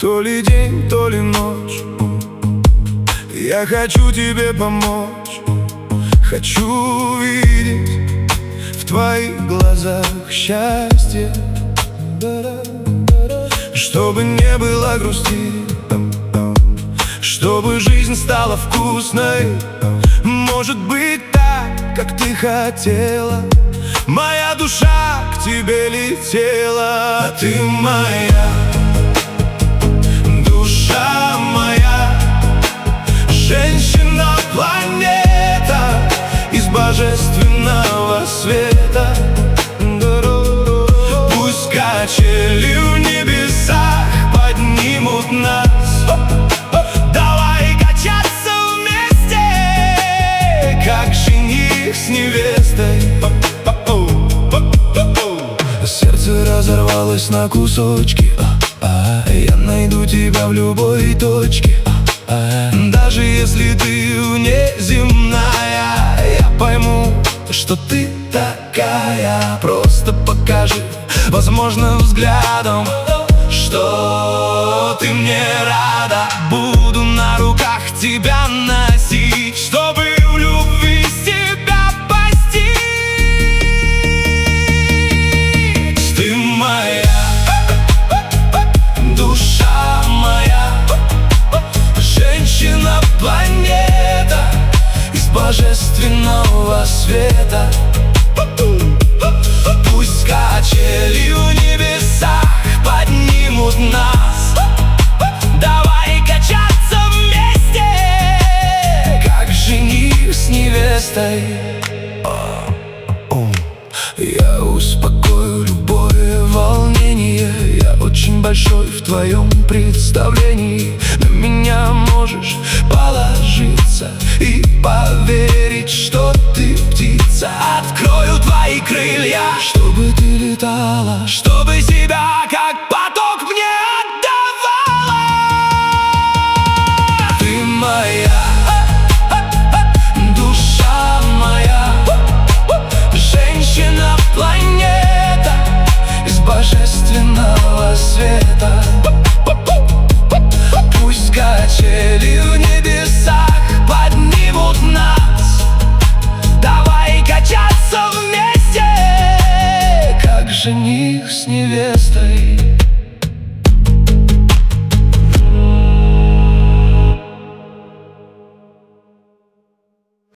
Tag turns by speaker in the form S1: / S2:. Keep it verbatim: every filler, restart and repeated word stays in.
S1: То ли день, то ли ночь, я хочу тебе помочь. Хочу видеть в твоих глазах счастье, чтобы не было грусти, чтобы жизнь стала вкусной. Может быть так, как ты хотела, моя душа к тебе летела. А ты моя душа, моя женщина-планета из божественного света. Пусть качели в небесах поднимут нас. Давай качаться вместе, как жених с невестой. Сердце разорвалось на кусочки, я найду тебя в любой точке. Даже если ты внеземная, я пойму, что ты такая. Просто покажи, возможно, взглядом, что ты мне рада. Буду на руках тебя носить, чтобы в любви себя постичь. Ты моя душа, моя женщина-планета из божественного света. Пусть качели в небесах поднимут нас. Давай качаться вместе, как жених с невестой. Я успокою любое волнение, я очень большой в твоем представлении. На меня можешь положиться и поверить, что ты птица. Открою твои крылья, чтобы ты летала, чтобы себя как поток мне отдавала. Ты моя душа, моя женщина-планета из божественного света. Пусть качели в небесах поднимут нас. Давай качаться вместе, как жених с невестой.